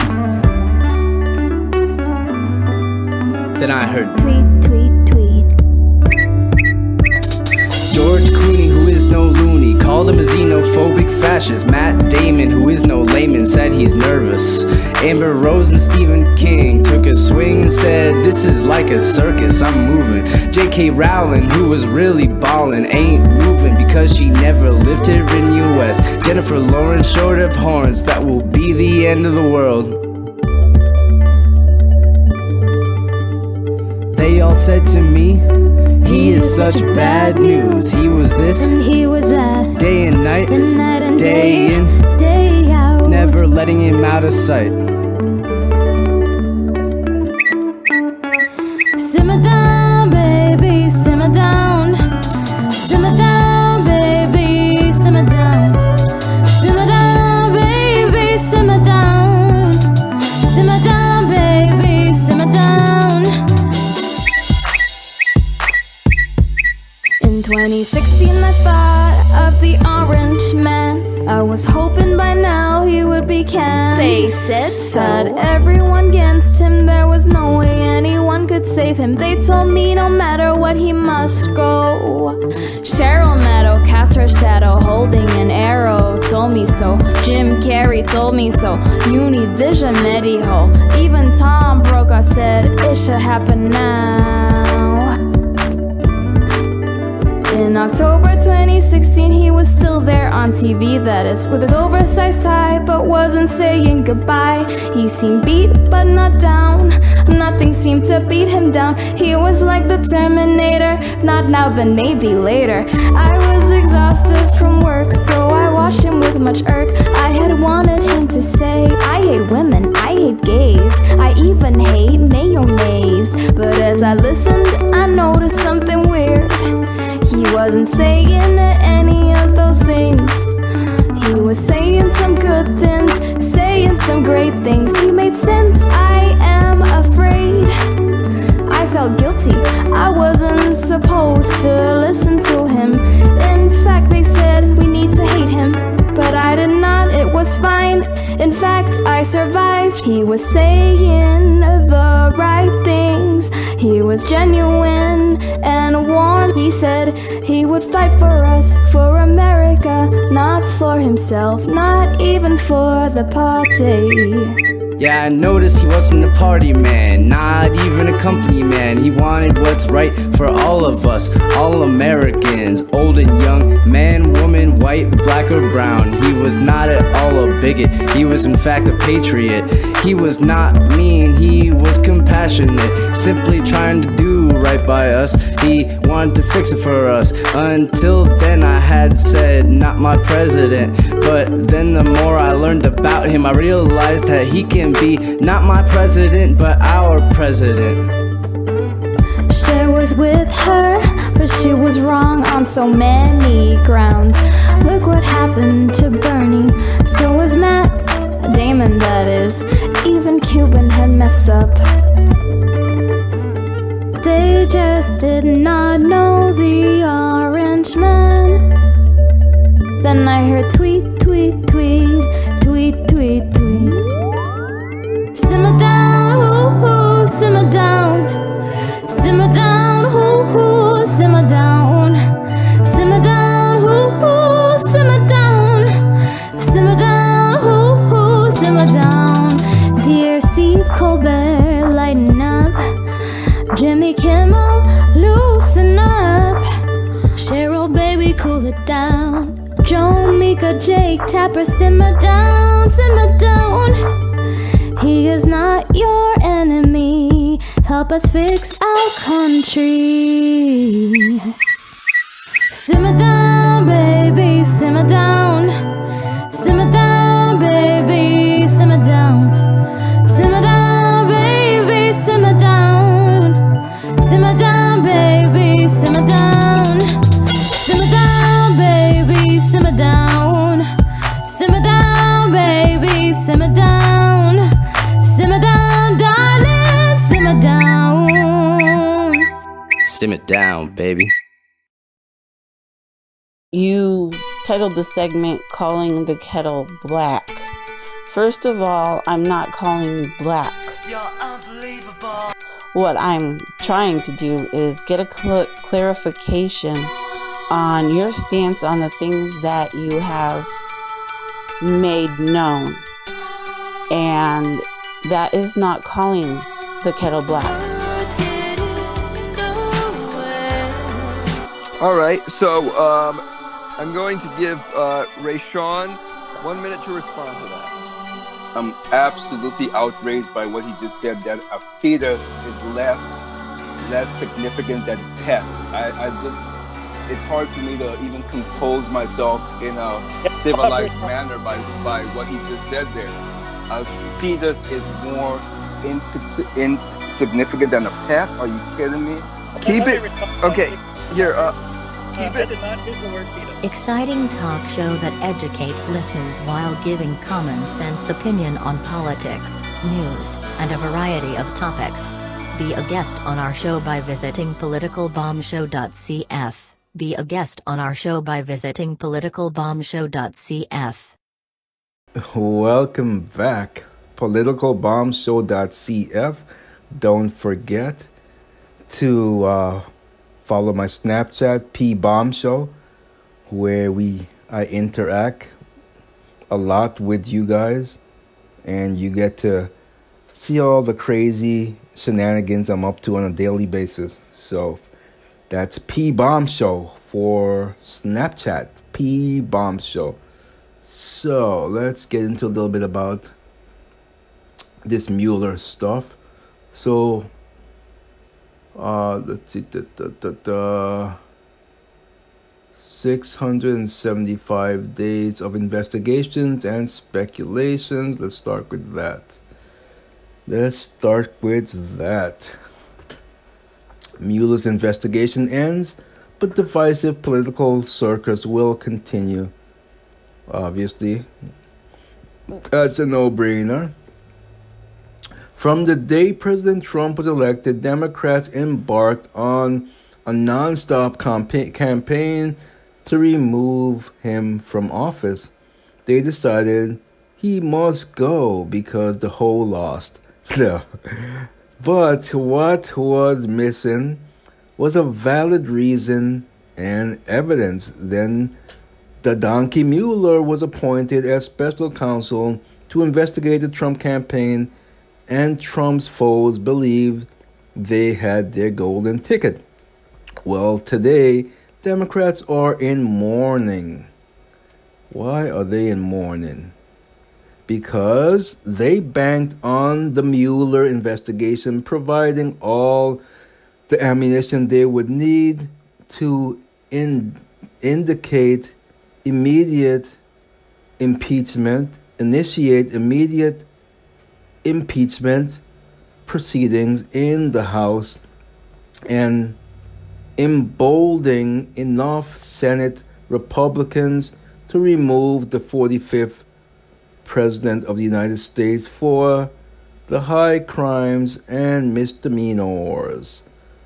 Speaker 9: Then I heard
Speaker 8: tweet, tweet, tweet.
Speaker 9: George Clooney, who is no loony, called him a xenophobic fascist. Matt Damon, who is no layman, said he's nervous. Amber Rose and Stephen King took a swing and said, this is like a circus, I'm moving. J.K. Rowling, who was really ballin', ain't moving because she never lived here in US. Jennifer Lawrence showed up horns, that will be the end of the world. They all said to me, he is such bad news. He was this,
Speaker 8: and he was that,
Speaker 9: day and night,
Speaker 8: and night and
Speaker 9: day in,
Speaker 8: day out,
Speaker 9: never letting him out of sight.
Speaker 8: Simmer down, baby, simmer down. Simmer down, baby, simmer down. Simmer down, baby, simmer down. Simmer down, baby, simmer down. In 2016 I thought of the Orange Man. I was hoping by now he would be canned.
Speaker 10: They said so.
Speaker 8: Had everyone against him, there was no way anyone could save him. They told me no matter what he must go. Cheryl Meadow cast her shadow holding an arrow, told me so. Jim Carrey told me so. Univision Mediho. Even Tom Brokaw said it should happen now. In October 2016 he was still there on TV, that is, with his oversized tie, but wasn't saying goodbye. He seemed beat but not down, nothing seemed to beat him down. He was like the Terminator, not now the Navy later. I was exhausted from work, so I watched him with much irk. I had wanted him to say, I hate women, I hate gays, I even hate mayonnaise. But as I listened, I noticed something weird. He wasn't saying any of those things. He was saying some good things, saying some great things. He made sense, I am afraid. I felt guilty, I wasn't supposed to listen to him. In fact, they said we need to hate him, but I did not, it was fine. In fact, I survived. He was saying the right things. He was genuine and warm. He said he would fight for us, for America, not for himself, not even for the party.
Speaker 9: Yeah, I noticed he wasn't a party man, not even a company man. He wanted what's right for all of us, all Americans, old and young, man, woman, white, black or brown. He was not at all a bigot, he was in fact a patriot. He was not mean, he was compassionate, simply trying to do right right by us. He wanted to fix it for us. Until then I had said, not my president. But then the more I learned about him, I realized that he can be not my president, but our president.
Speaker 8: Cher was with her, but she was wrong on so many grounds. Look what happened to Bernie. So was Matt Damon, that is. Even Cuban had messed up. They just did not know the Orange Man. Then I heard tweet, tweet, tweet, tweet, tweet, tweet. Simmer down, hoo-hoo, simmer down. Simmer down, hoo-hoo, simmer down. Simmer down, hoo-hoo, simmer down. Simmer down, hoo-hoo, simmer down. Dear Steve Colbert, lighten up. Jimmy Kimmel, loosen up. Cheryl, baby, cool it down. Joe, Mika, Jake Tapper, simmer down, simmer down. He is not your enemy. Help us fix our country. Simmer down, baby, simmer down. Simmer down, baby, simmer down. Simmer down, baby, simmer down. Simmer down, baby, simmer down. Simmer down, baby, simmer down. Simmer down, baby, simmer down. Simmer down, darling, simmer down.
Speaker 9: Simmer down, baby.
Speaker 10: You titled the segment Calling the Kettle Black. First of all, I'm not calling you black.
Speaker 6: You're unbelievable.
Speaker 10: What I'm trying to do is get a clarification on your stance on the things that you have made known. And that is not calling the kettle black.
Speaker 1: All right, so I'm going to give Rayshawn 1 minute to respond to that.
Speaker 2: I'm absolutely outraged by what he just said, that a fetus is less significant than a pet. I just, it's hard for me to even compose myself in a civilized manner by what he just said there. A fetus is more insignificant than a pet? Are you kidding me?
Speaker 1: Keep it. Okay, here.
Speaker 11: I did not use the word fetus.
Speaker 7: Exciting talk show that educates listeners while giving common sense opinion on politics, news, and a variety of topics. Be a guest on our show by visiting politicalbombshow.cf. Be a guest on our show by visiting politicalbombshow.cf.
Speaker 2: Welcome back, politicalbombshow.cf. Don't forget to follow my Snapchat, pbombshow, where I interact a lot with you guys, and you get to see all the crazy shenanigans I'm up to on a daily basis. So that's pbombshow for Snapchat, pbombshow. So let's get into a little bit about this Mueller stuff. So let's see, 675 days of investigations and speculations. Let's start with that. Mueller's investigation ends, but divisive political circus will continue. Obviously, that's a no-brainer. From the day President Trump was elected, Democrats embarked on a non-stop campaign to remove him from office. They decided he must go because the whole lost. No. But what was missing was a valid reason and evidence. Then the donkey Mueller was appointed as special counsel to investigate the Trump campaign, and Trump's foes believed they had their golden ticket. Well, today, Democrats are in mourning. Why are they in mourning? Because they banked on the Mueller investigation providing all the ammunition they would need to initiate immediate impeachment proceedings in the House and emboldening enough Senate Republicans to remove the 45th President of the United States for the high crimes and misdemeanors.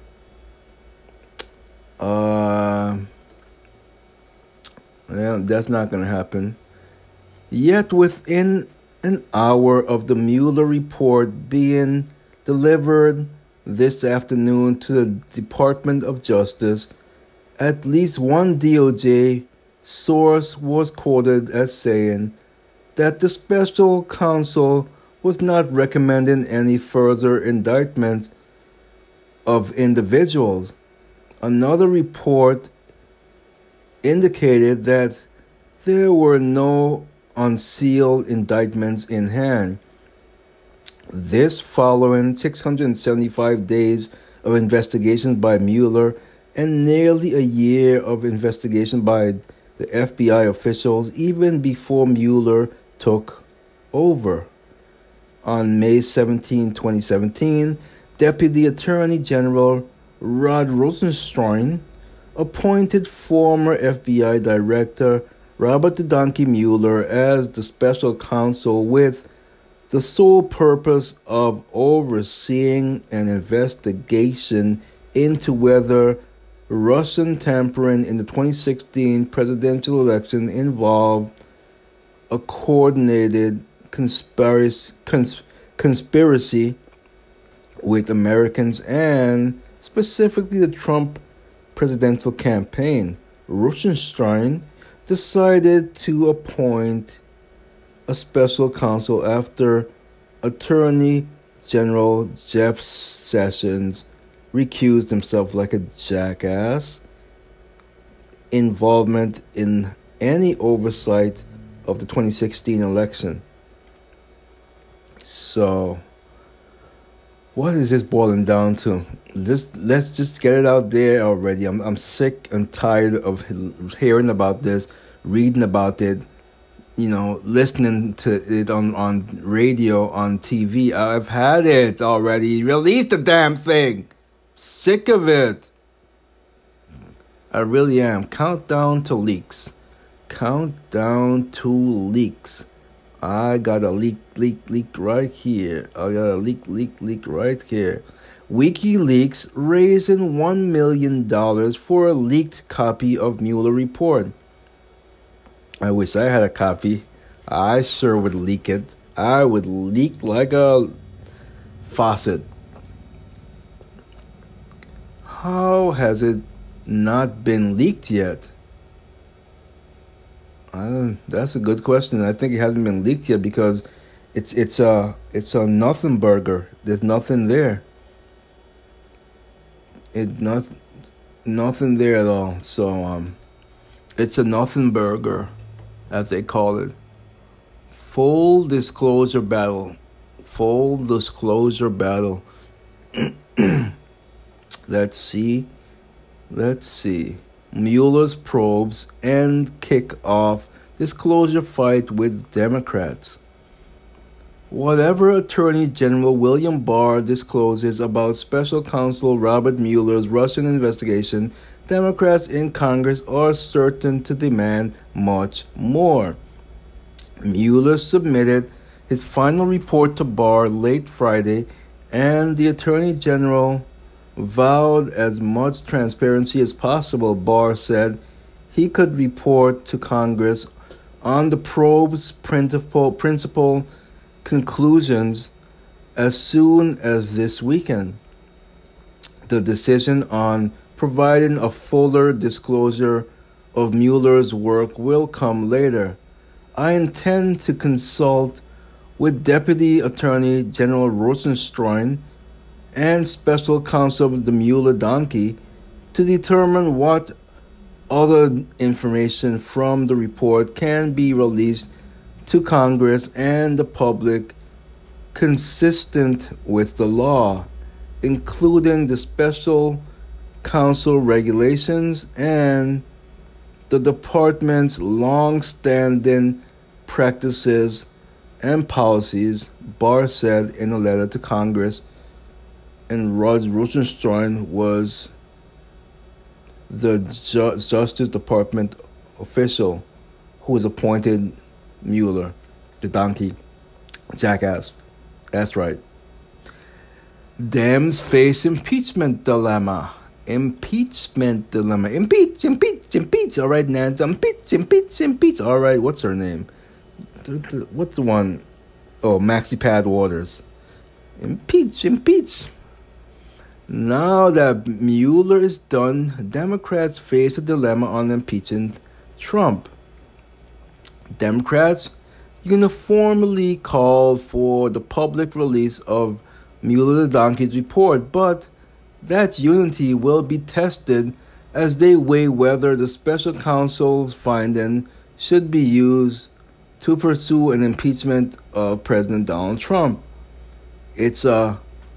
Speaker 2: Well, that's not going to happen. Yet within an hour of the Mueller report being delivered this afternoon to the Department of Justice, at least one DOJ source was quoted as saying that the special counsel was not recommending any further indictments of individuals. Another report indicated that there were no unsealed indictments in hand. This following 675 days of investigation by Mueller and nearly a year of investigation by the FBI officials even before Mueller took over. On May 17, 2017, Deputy Attorney General Rod Rosenstein appointed former FBI Director Robert the Donkey Mueller as the special counsel with the sole purpose of overseeing an investigation into whether Russian tampering in the 2016 presidential election involved a coordinated conspiracy with Americans and specifically the Trump presidential campaign. Rosenstein decided to appoint a special counsel after Attorney General Jeff Sessions recused himself like a jackass involvement in any oversight of the 2016 election. So, what is this boiling down to? Let's just get it out there already. I'm sick and tired of hearing about this, reading about it, listening to it on radio, on TV. I've had it already. Release the damn thing. Sick of it. I really am. Countdown to leaks. Countdown to leaks. I got a leak right here. I got a leak right here. WikiLeaks raising $1 million for a leaked copy of Mueller report. I wish I had a copy. I sure would leak it. I would leak like a faucet. How has it not been leaked yet? That's a good question. I think it hasn't been leaked yet because it's a nothing burger. There's nothing there. Nothing there at all. So it's a nothing burger, as they call it. Full disclosure battle. Full disclosure battle. Let's see. Mueller's probes and kick off disclosure fight with Democrats. Whatever Attorney General William Barr discloses about Special Counsel Robert Mueller's Russian investigation, Democrats in Congress are certain to demand much more. Mueller submitted his final report to Barr late Friday, and the Attorney General vowed as much transparency as possible. Barr said he could report to Congress on the probe's principal conclusions as soon as this weekend. The decision on providing a fuller disclosure of Mueller's work will come later. I intend to consult with Deputy Attorney General Rosenstein and Special Counsel the Mueller Donkey to determine what other information from the report can be released to Congress and the public consistent with the law. including the special counsel regulations and the department's long-standing practices and policies, Barr said in a letter to Congress. And Rod Rosenstein was the Justice Department official who was appointed Mueller, the donkey jackass. That's right. Dems face impeachment dilemma. Impeachment dilemma. Impeach. All right, Nancy. Impeach. All right, what's her name? What's the one? Oh, Maxi Pad Waters. Impeach. Now that Mueller is done, Democrats face a dilemma on impeaching Trump. Democrats uniformly called for the public release of Mueller the Donkey's report, but that unity will be tested as they weigh whether the special counsel's finding should be used to pursue an impeachment of President Donald Trump. It's up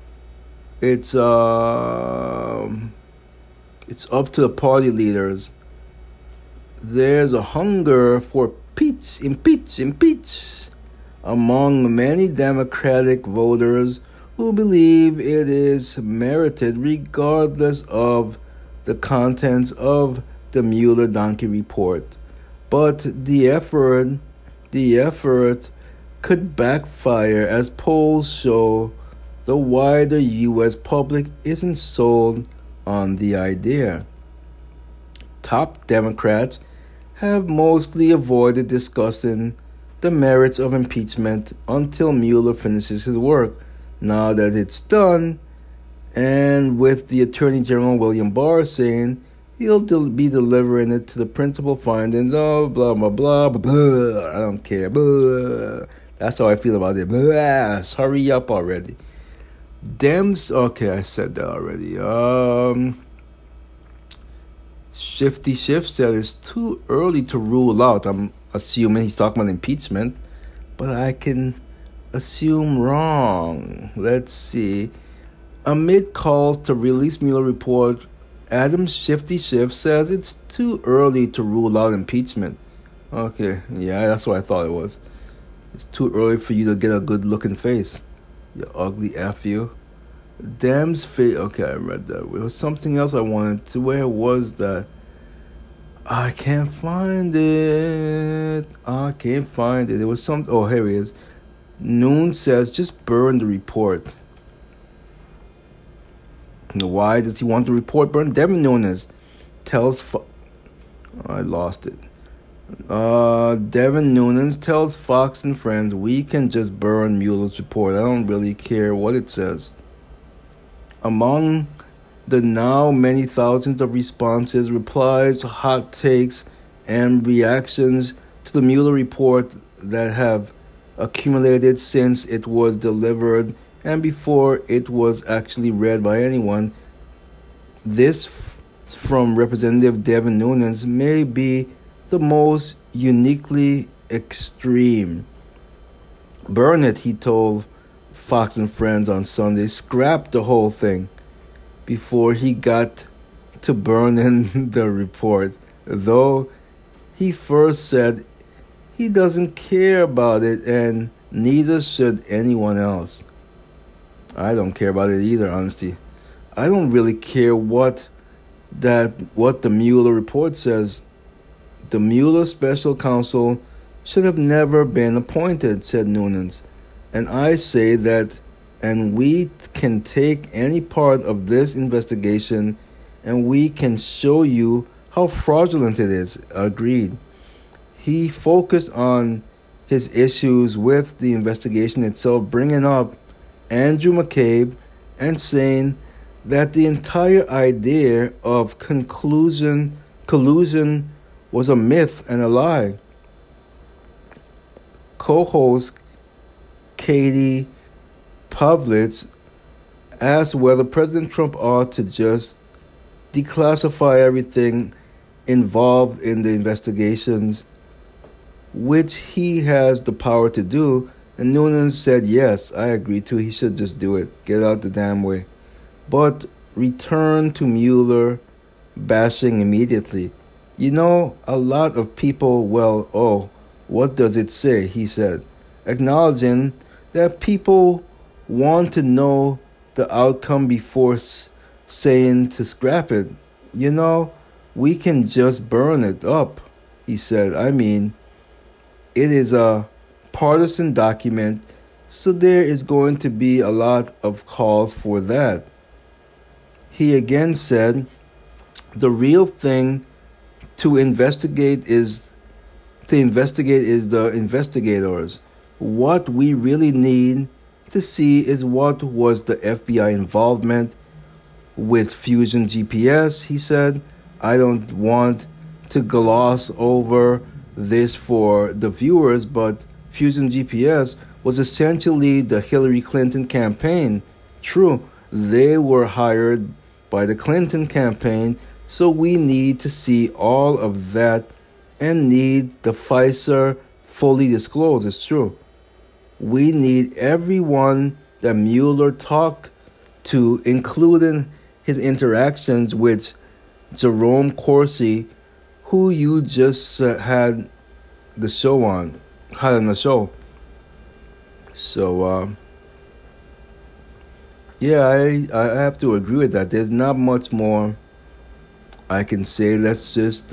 Speaker 2: to the party leaders. There's a hunger for impeach among many Democratic voters who believe it is merited regardless of the contents of the Mueller donkey report. But the effort could backfire as polls show the wider U.S. public isn't sold on the idea. Top Democrats have mostly avoided discussing the merits of impeachment until Mueller finishes his work. Now that it's done, and with the Attorney General William Barr saying he'll be delivering it to the principal findings of blah, blah, blah, blah, blah. I don't care. Blah. That's how I feel about it. Blah. Hurry up already. Dems, okay, I said that already. Shifty Shift said it's too early to rule out. I'm assuming he's talking about impeachment, but I can assume wrong. Let's see. Amid calls to release Mueller report, Adam Shifty Shift says it's too early to rule out impeachment. Okay, yeah, that's what I thought it was. It's too early for you to get a good-looking face. You ugly F you. Dems face. Okay, I read that. There was something else I wanted to. Where was that? I can't find it. It was some. Oh, here it is. Noon says just burn the report. Why does he want the report burned? Devin Nunes tells. I lost it. Devin Nunes tells Fox and Friends we can just burn Mueller's report. I don't really care what it says. Among the now many thousands of responses, replies, hot takes, and reactions to the Mueller report that have accumulated since it was delivered and before it was actually read by anyone, this from Representative Devin Nunes may be the most uniquely extreme. Burn it, he told Fox and Friends on Sunday. Scrap the whole thing before he got to burning the report, though he first said he doesn't care about it and neither should anyone else. I don't care about it either, honestly. I don't really care what the Mueller report says. The Mueller special counsel should have never been appointed, said Nunes. And I say that, and we can take any part of this investigation and we can show you how fraudulent it is. Agreed. He focused on his issues with the investigation itself, bringing up Andrew McCabe and saying that the entire idea of collusion was a myth and a lie. Co-host Katie Pavlitz asked whether President Trump ought to just declassify everything involved in the investigations, which he has the power to do, and Nunes said, yes, I agree too. He should just do it. Get out the damn way. but returned to Mueller bashing immediately. You know, a lot of people, well, oh, what does it say? He said, acknowledging that people want to know the outcome before saying to scrap it. You know, we can just burn it up, he said. I mean, it is a partisan document, so there is going to be a lot of calls for that. He again said, the real thing to investigate is the investigators. What we really need to see is what was the FBI involvement with Fusion GPS, he said. I don't want to gloss over this for the viewers, but Fusion GPS was essentially the Hillary Clinton campaign. True, they were hired by the Clinton campaign, so we need to see all of that and need the FISA fully disclosed. It's true. We need everyone that Mueller talked to, including his interactions with Jerome Corsi, who you just had the show on, the show. So, yeah, I have to agree with that. There's not much more I can say. Let's just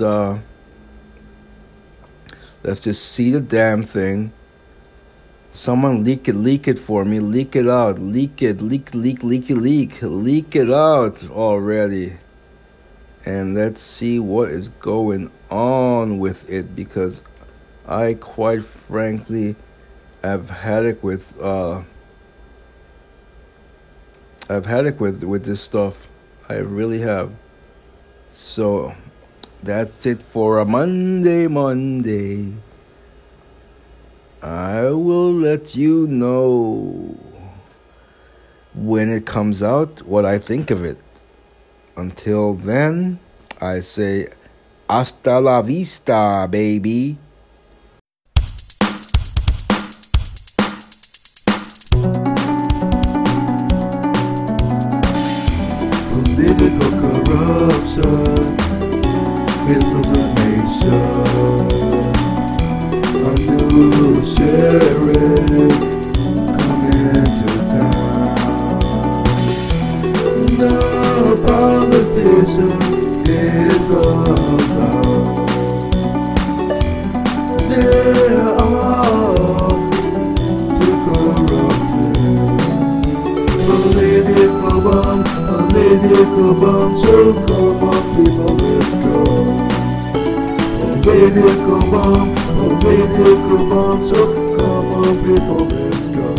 Speaker 2: see the damn thing. Someone leak it for me. Leak it out. Leak it out already. And let's see what is going on with it, because I quite frankly have had it with this stuff. I really have. So that's it for a Monday. I will let you know when it comes out what I think of it. Until then, I say hasta la vista, baby.
Speaker 5: Political corruption, misinformation. A new sheriff coming to town. No politician is allowed. They're all too corrupted. Political bomb, so come on people, let's go. Political bomb, so come on people, let's go.